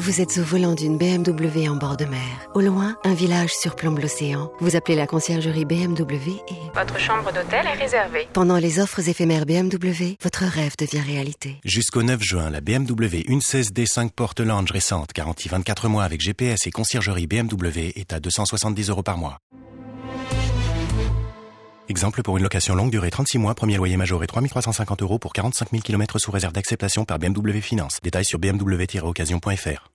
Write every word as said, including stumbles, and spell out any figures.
Vous êtes au volant d'une B M W en bord de mer. Au loin, un village surplombe l'océan. Vous appelez la conciergerie B M W et... Votre chambre d'hôtel est réservée. Pendant les offres éphémères B M W, votre rêve devient réalité. Jusqu'au neuf juin, la B M W une seize D cinq Porte Lounge récente, garantie vingt-quatre mois avec G P S et conciergerie B M W, est à deux cent soixante-dix euros par mois. Exemple pour une location longue durée trente-six mois, premier loyer majoré trois mille trois cent cinquante euros pour quarante-cinq mille kilomètres sous réserve d'acceptation par B M W Finance. Détails sur b m w tiret occasion point f r.